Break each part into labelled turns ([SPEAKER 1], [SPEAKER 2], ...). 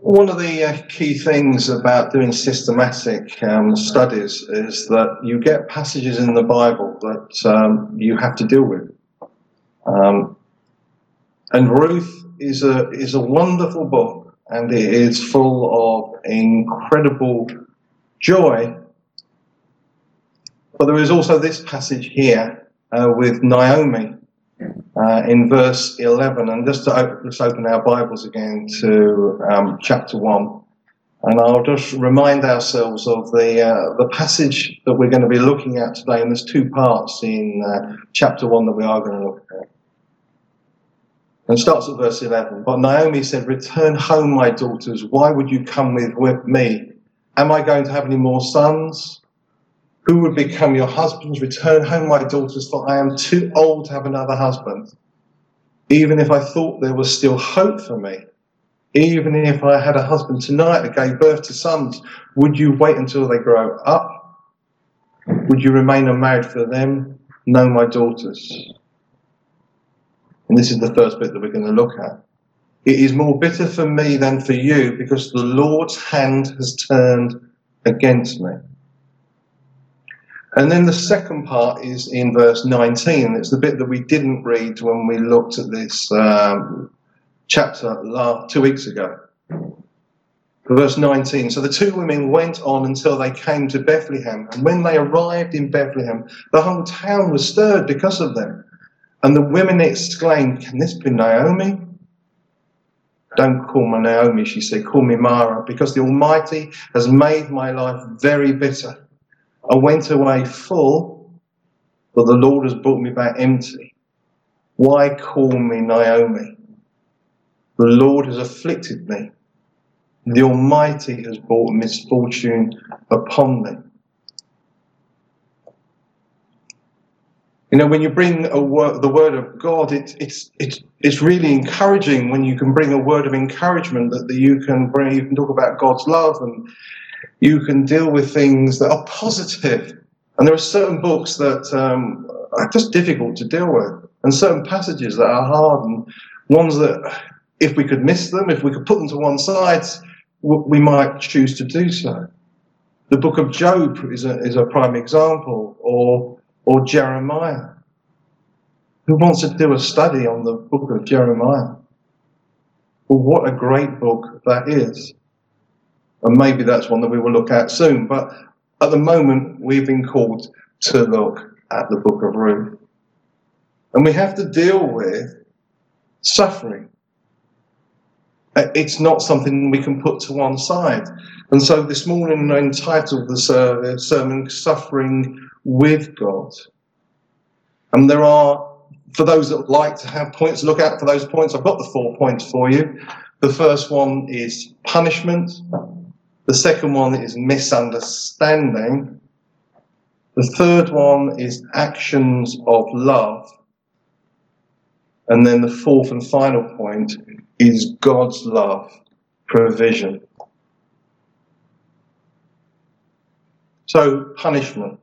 [SPEAKER 1] One of the key things about doing systematic studies is that you get passages in the Bible that you have to deal with. And Ruth is a wonderful book, and it is full of incredible joy. But there is also this passage here with Naomi in verse 11. And let's open our Bibles again to chapter 1. And I'll just remind ourselves of the passage that we're going to be looking at today. And there's two parts in chapter 1 that we are going to look at. And it starts at verse 11. But Naomi said, "Return home, my daughters. Why would you come with me? Am I going to have any more sons? Who would become your husbands? Return home, my daughters, for I am too old to have another husband. Even if I thought there was still hope for me, even if I had a husband tonight that gave birth to sons, would you wait until they grow up? Would you remain unmarried for them? No, my daughters." And this is the first bit that we're going to look at. "It is more bitter for me than for you, because the Lord's hand has turned against me." And then the second part is in verse 19. It's the bit that we didn't read when we looked at this chapter 2 weeks ago. Verse 19. "So the two women went on until they came to Bethlehem. And when they arrived in Bethlehem, the whole town was stirred because of them. And the women exclaimed, 'Can this be Naomi?' 'Don't call me Naomi,' she said. 'Call me Mara, because the Almighty has made my life very bitter. I went away full, but the Lord has brought me back empty. Why call me Naomi? The Lord has afflicted me. The Almighty has brought misfortune upon me.'" You know, when you bring the word of God, it's really encouraging when you can bring a word of encouragement that you can bring. You can talk about God's love, and you can deal with things that are positive. And there are certain books that are just difficult to deal with, and certain passages that are hard, and ones that, if we could miss them, if we could put them to one side, we might choose to do so. The book of Job is a prime example, or Jeremiah. Who wants to do a study on the book of Jeremiah? Well, what a great book that is. And maybe that's one that we will look at soon. But at the moment, we've been called to look at the book of Ruth. And we have to deal with suffering. It's not something we can put to one side. And so this morning I entitled the sermon, "Suffering with God." And there are, for those that like to have points, look out for those points. I've got the 4 points for you. The first one is punishment. The second one is misunderstanding. The third one is actions of love. And then the fourth and final point is God's love, provision. So, punishment.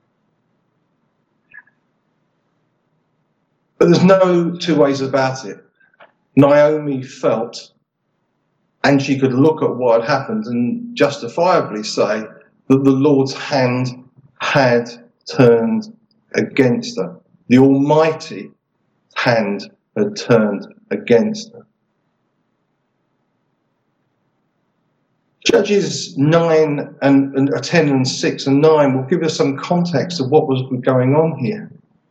[SPEAKER 1] But there's no two ways about it. Naomi felt, and she could look at what had happened and justifiably say that the Lord's hand had turned against her. The Almighty hand had turned against her. Judges 9 and 10 and 6 and 9 will give us some context of what was going on here.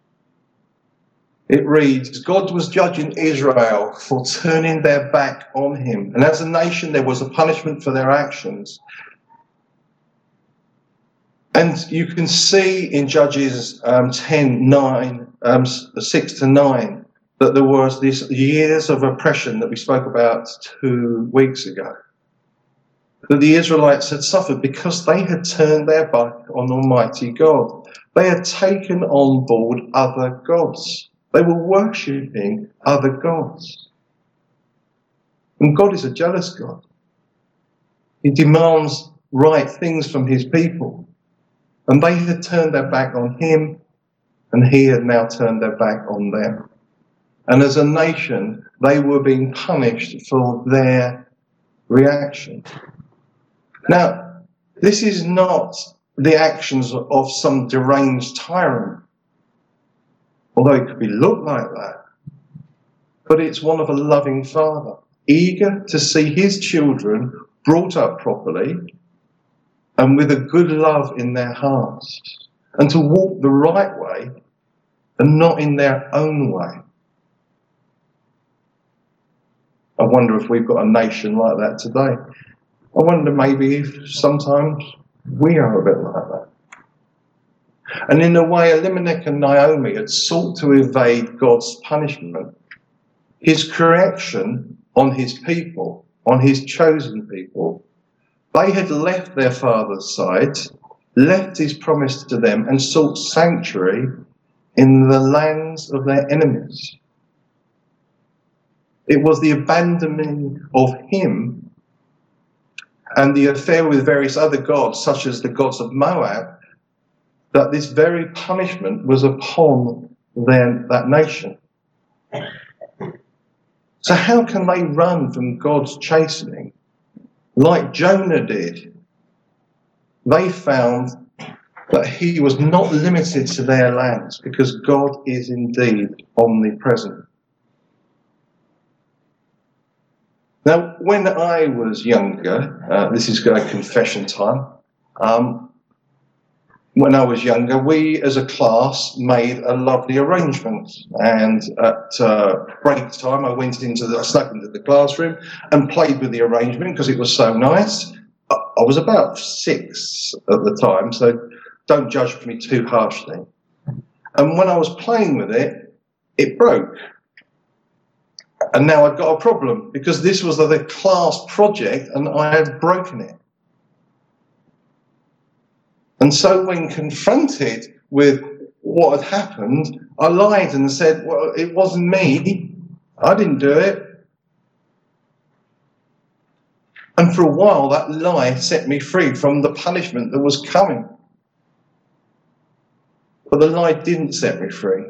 [SPEAKER 1] It reads, "God was judging Israel for turning their back on him. And as a nation, there was a punishment for their actions." And you can see in Judges 6 to 9, that there was these years of oppression that we spoke about 2 weeks ago. That the Israelites had suffered because they had turned their back on Almighty God. They had taken on board other gods. They were worshipping other gods. And God is a jealous God. He demands right things from his people. And they had turned their back on him, and he had now turned their back on them. And as a nation, they were being punished for their reaction. Now, this is not the actions of some deranged tyrant, although it could be looked like that, but it's one of a loving father, eager to see his children brought up properly and with a good love in their hearts, and to walk the right way and not in their own way. I wonder if we've got a nation like that today. I wonder maybe if sometimes we are a bit like that. And in a way, Elimelech and Naomi had sought to evade God's punishment, his correction on his people, on his chosen people. They had left their father's side, left his promise to them, and sought sanctuary in the lands of their enemies. It was the abandoning of him and the affair with various other gods, such as the gods of Moab, that this very punishment was upon that nation. So how can they run from God's chastening? Like Jonah did, they found that he was not limited to their lands because God is indeed omnipresent. Now, when I was younger, this is a confession time, when I was younger, we as a class made a lovely arrangement, and at break time I snuck into the classroom and played with the arrangement because it was so nice. I was about 6 at the time, so don't judge me too harshly. And when I was playing with it, it broke. And now I'd got a problem because this was the class project and I had broken it. And so when confronted with what had happened, I lied and said, well, it wasn't me. I didn't do it. And for a while, that lie set me free from the punishment that was coming. But the lie didn't set me free.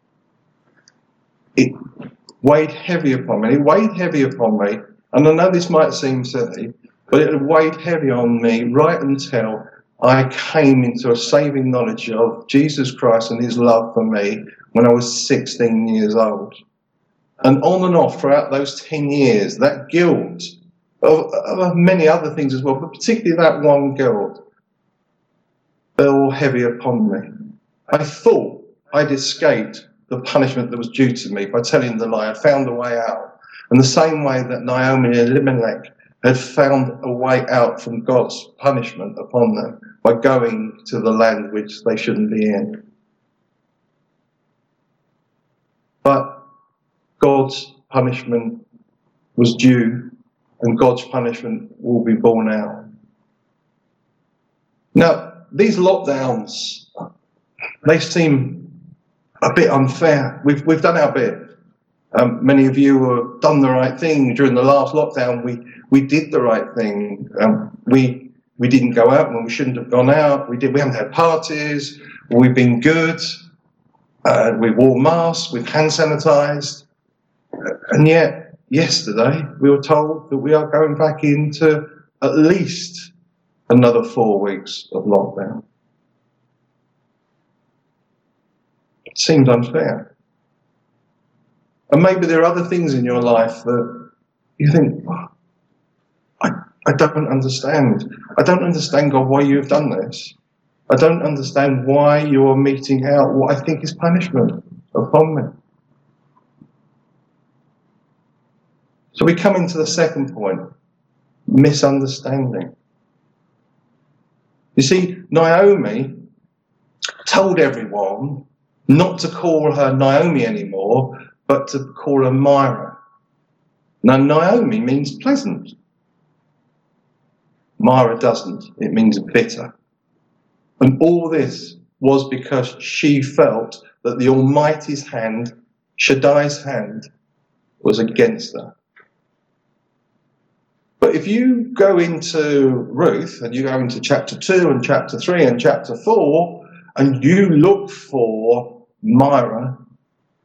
[SPEAKER 1] It weighed heavy upon me. It weighed heavy upon me. And I know this might seem silly, but it weighed heavy on me right until I came into a saving knowledge of Jesus Christ and his love for me when I was 16 years old. And on and off throughout those 10 years, that guilt, of many other things as well, but particularly that one guilt, fell heavy upon me. I thought I'd escaped the punishment that was due to me by telling the lie. I'd found a way out. And the same way that Naomi and Elimelech had found a way out from God's punishment upon them by going to the land which they shouldn't be in. But God's punishment was due, and God's punishment will be borne out. Now, these lockdowns, they seem a bit unfair. We've done our bit. Many of you have done the right thing during the last lockdown. We did the right thing. We didn't go out when we shouldn't have gone out. We haven't had parties. We've been good. We wore masks. We've hand sanitized. And yet, yesterday, we were told that we are going back into at least another 4 weeks of lockdown. It seems unfair. And maybe there are other things in your life that you think, oh, I don't understand. I don't understand, God, why you've done this. I don't understand why you're meting out what I think is punishment upon me. So we come into the second point, misunderstanding. You see, Naomi told everyone not to call her Naomi anymore, but to call her Myra. Now, Naomi means pleasant. Myra doesn't. It means bitter. And all this was because she felt that the Almighty's hand, Shaddai's hand, was against her. But if you go into Ruth, and you go into chapter 2 and chapter 3 and chapter 4, and you look for Myra,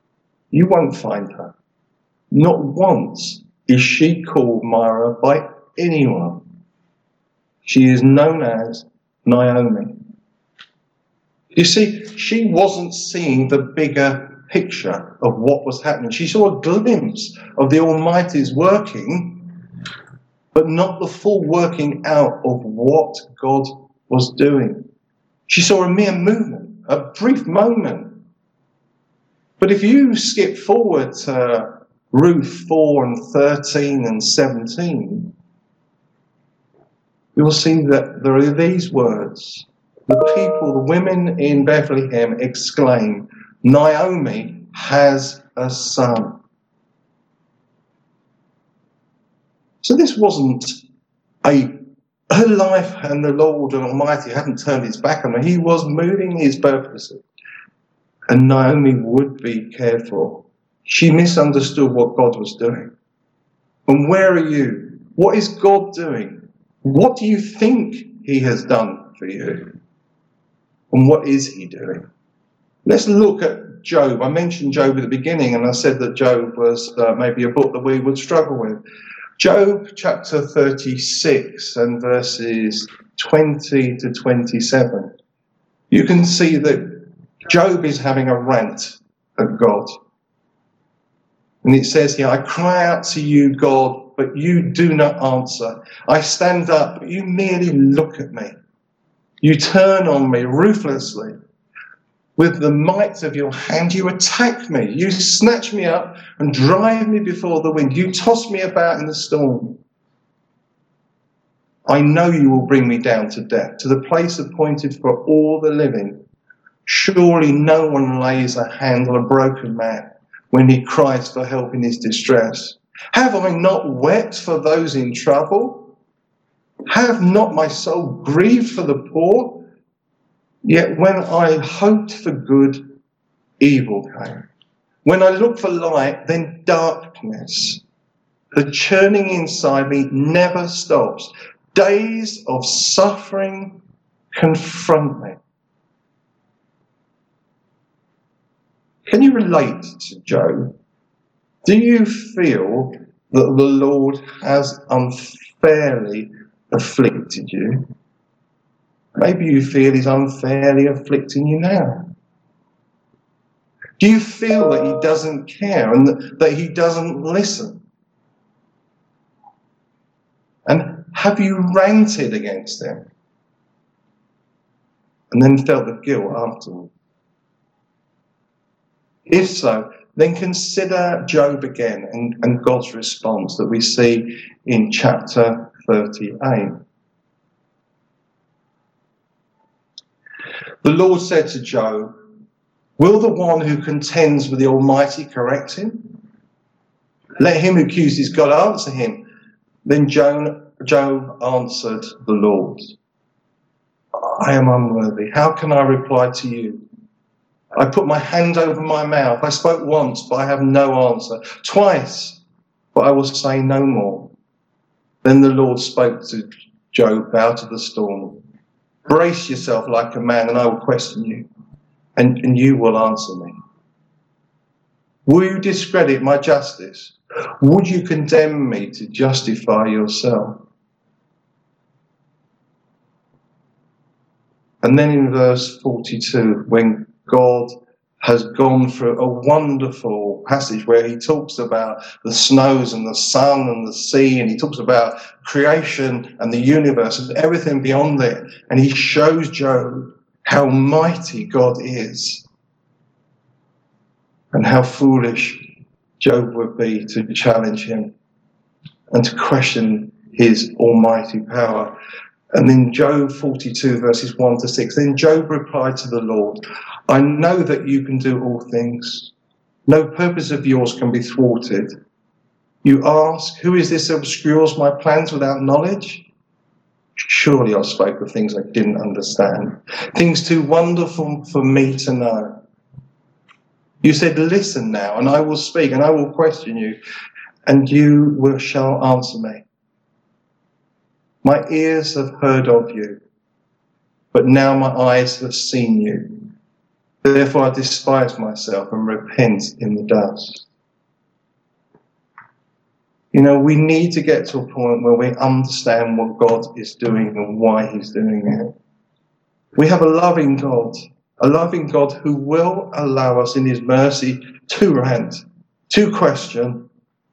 [SPEAKER 1] you won't find her. Not once is she called Myra by anyone. She is known as Naomi. You see, she wasn't seeing the bigger picture of what was happening. She saw a glimpse of the Almighty's working, but not the full working out of what God was doing. She saw a mere movement, a brief moment. But if you skip forward to Ruth 4 and 13 and 17, you'll see that there are these words. The people, the women in Bethlehem exclaim, Naomi has a son. So this wasn't her life, and the Lord Almighty hadn't turned his back on her. He was moving his purposes. And Naomi would be cared for. She misunderstood what God was doing. And where are you? What is God doing? What do you think he has done for you? And what is he doing? Let's look at Job. I mentioned Job at the beginning, and I said that Job was maybe a book that we would struggle with. Job chapter 36 and verses 20 to 27. You can see that Job is having a rant at God. And it says here, I cry out to you, God, but you do not answer. I stand up, but you merely look at me. You turn on me ruthlessly. With the might of your hand, you attack me. You snatch me up and drive me before the wind. You toss me about in the storm. I know you will bring me down to death, to the place appointed for all the living. Surely no one lays a hand on a broken man when he cries for help in his distress. Have I not wept for those in trouble? Have not my soul grieved for the poor? Yet when I hoped for good, evil came. When I looked for light, then darkness. The churning inside me never stops. Days of suffering confront me. Can you relate to Job? Do you feel that the Lord has unfairly afflicted you? Maybe you feel he's unfairly afflicting you now. Do you feel that he doesn't care and that he doesn't listen? And have you ranted against him and then felt the guilt afterwards? If so, then consider Job again and God's response that we see in chapter 38. The Lord said to Job, will the one who contends with the Almighty correct him? Let him who accuses God answer him. Then Job answered the Lord, I am unworthy. How can I reply to you? I put my hand over my mouth. I spoke once, but I have no answer. Twice, but I will say no more. Then the Lord spoke to Job out of the storm. Brace yourself like a man, and I will question you, and you will answer me. Will you discredit my justice? Would you condemn me to justify yourself? And then in verse 42, when God has gone through a wonderful passage where he talks about the snows and the sun and the sea, and he talks about creation and the universe and everything beyond it. And he shows Job how mighty God is and how foolish Job would be to challenge him and to question his almighty power. And in Job 42, verses 1 to 6, then Job replied to the Lord, I know that you can do all things. No purpose of yours can be thwarted. You ask, who is this who obscures my plans without knowledge? Surely I spoke of things I didn't understand, things too wonderful for me to know. You said, listen now, and I will speak, and I will question you, and you shall answer me. My ears have heard of you, but now my eyes have seen you. Therefore I despise myself and repent in the dust. You know, we need to get to a point where we understand what God is doing and why he's doing it. We have a loving God who will allow us in his mercy to rant, to question.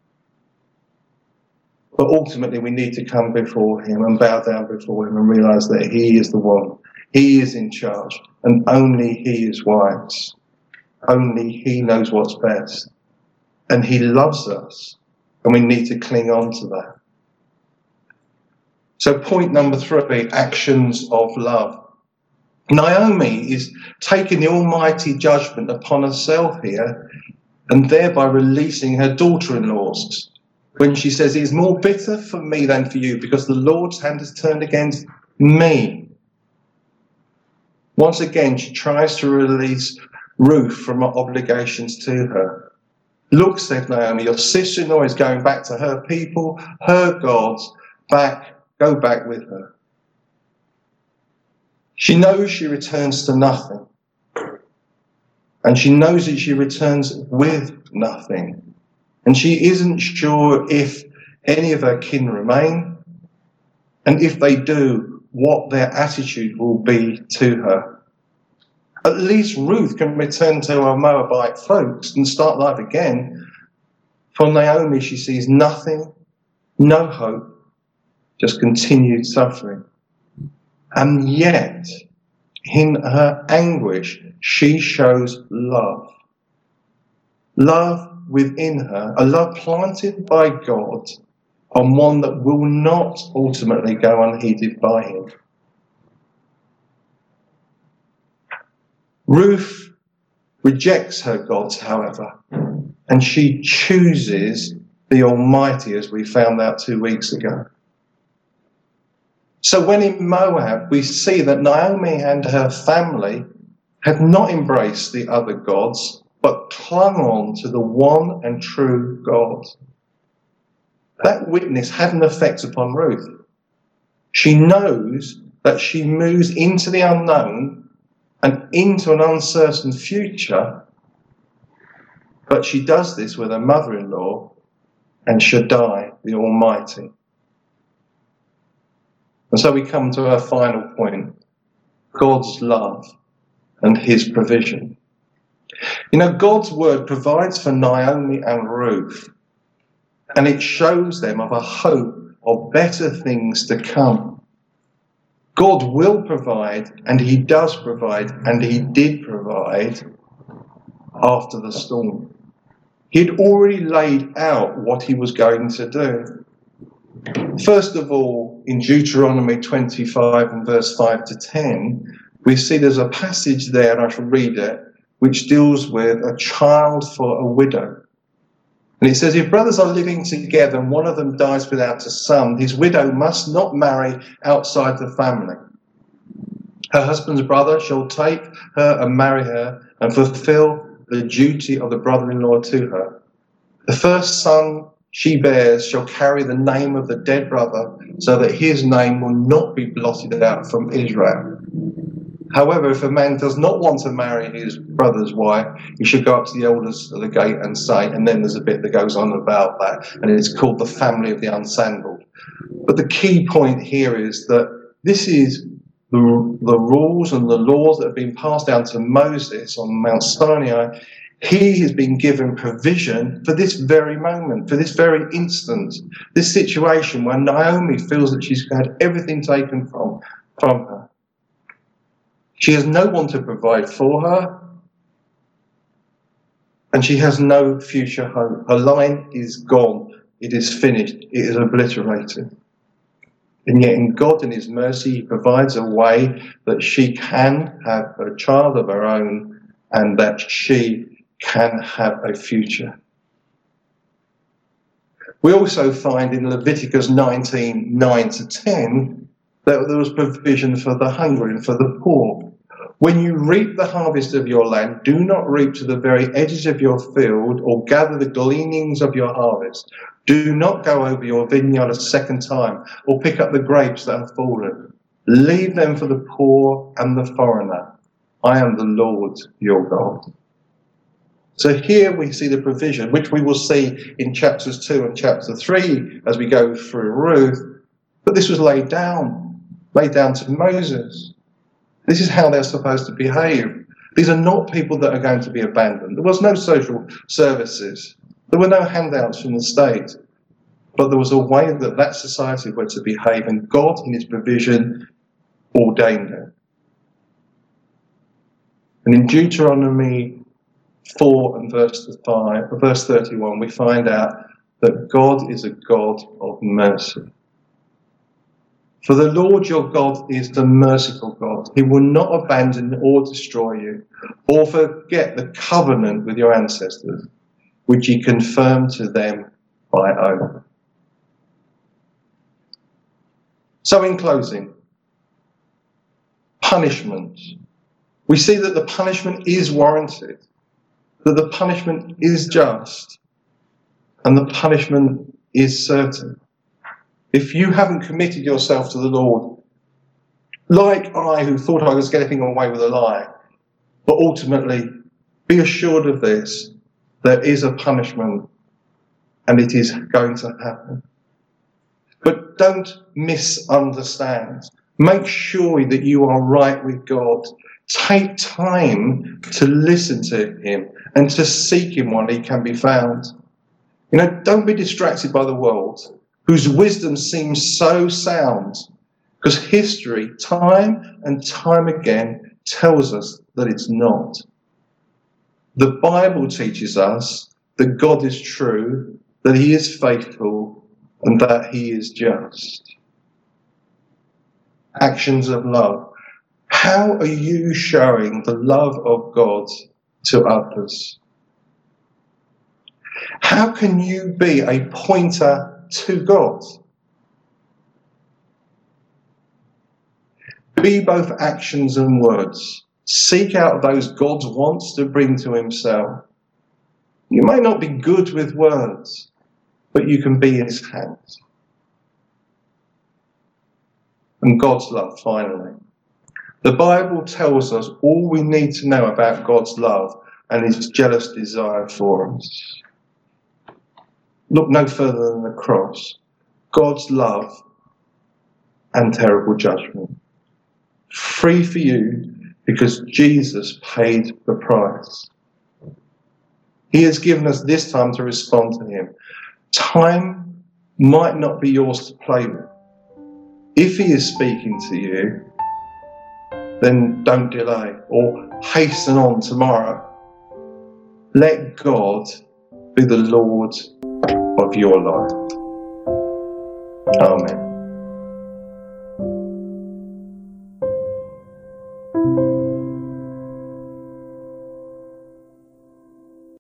[SPEAKER 1] But ultimately we need to come before him and bow down before him and realise that he is the one. He is in charge and only he is wise. Only he knows what's best. And he loves us and we need to cling on to that. So point number 3, actions of love. Naomi is taking the almighty judgment upon herself here and thereby releasing her daughter-in-laws when she says, it is more bitter for me than for you because the Lord's hand has turned against me. Once again, she tries to release Ruth from her obligations to her. Look, said Naomi, your sister-in-law is going back to her people, her gods. Go back with her. She knows she returns to nothing. And she knows that she returns with nothing. And she isn't sure if any of her kin remain. And if they do, what their attitude will be to her. At least Ruth can return to her Moabite folks and start life again. For Naomi, she sees nothing, no hope, just continued suffering. And yet, in her anguish, she shows love. Love within her, a love planted by God, and one that will not ultimately go unheeded by him. Ruth rejects her gods, however, and she chooses the Almighty, as we found out 2 weeks ago. So when in Moab, we see that Naomi and her family had not embraced the other gods, but clung on to the one and true God. That witness had an effect upon Ruth. She knows that she moves into the unknown and into an uncertain future, but she does this with her mother-in-law and Shaddai, the Almighty. And so we come to our final point, God's love and his provision. You know, God's word provides for Naomi and Ruth, and it shows them of a hope of better things to come. God will provide, and he does provide, and he did provide after the storm. He'd already laid out what he was going to do. First of all, in Deuteronomy 25 and verse 5 to 10, we see there's a passage there, and I shall read it, which deals with a child for a widow. And it says, if brothers are living together and one of them dies without a son, his widow must not marry outside the family. Her husband's brother shall take her and marry her and fulfill the duty of the brother-in-law to her. The first son she bears shall carry the name of the dead brother, so that his name will not be blotted out from Israel. However, if a man does not want to marry his brother's wife, he should go up to the elders of the gate and say, and then there's a bit that goes on about that, and it's called the family of the unsandaled. But the key point here is that this is the rules and the laws that have been passed down to Moses on Mount Sinai. He has been given provision for this very moment, for this very instant, this situation where Naomi feels that she's had everything taken from her. She has no one to provide for her, and she has no future hope. Her line is gone. It is finished. It is obliterated. And yet in God and his mercy, he provides a way that she can have a child of her own and that she can have a future. We also find in Leviticus 19, 9 to 10, that there was provision for the hungry and for the poor. When you reap the harvest of your land, do not reap to the very edges of your field or gather the gleanings of your harvest. Do not go over your vineyard a second time or pick up the grapes that have fallen. Leave them for the poor and the foreigner. I am the Lord your God. So here we see the provision, which we will see in chapters 2 and chapter 3 as we go through Ruth. But this was laid down to Moses. This is how they're supposed to behave. These are not people that are going to be abandoned. There was no social services. There were no handouts from the state. But there was a way that that society were to behave, and God, in his provision, ordained it. And in Deuteronomy 4 and verse 31, we find out that God is a God of mercy. For the Lord your God is the merciful God. He will not abandon or destroy you, or forget the covenant with your ancestors, which he confirmed to them by oath. So in closing, punishment. We see that the punishment is warranted, that the punishment is just, and the punishment is certain. If you haven't committed yourself to the Lord, like I, who thought I was getting away with a lie, but ultimately, be assured of this, there is a punishment, and it is going to happen. But don't misunderstand. Make sure that you are right with God. Take time to listen to him and to seek him while he can be found. Don't be distracted by the world, whose wisdom seems so sound, because history, time and time again, tells us that it's not. The Bible teaches us that God is true, that he is faithful, and that he is just. Actions of love. How are you showing the love of God to others? How can you be a pointer to God? Be both actions and words. Seek out those God wants to bring to himself. You may not be good with words, but you can be his hands. And God's love, finally. The Bible tells us all we need to know about God's love and his jealous desire for us. Look no further than the cross. God's love and terrible judgment. Free for you because Jesus paid the price. He has given us this time to respond to him. Time might not be yours to play with. If he is speaking to you, then don't delay or hasten on tomorrow. Let God be the Lord of your life. Amen.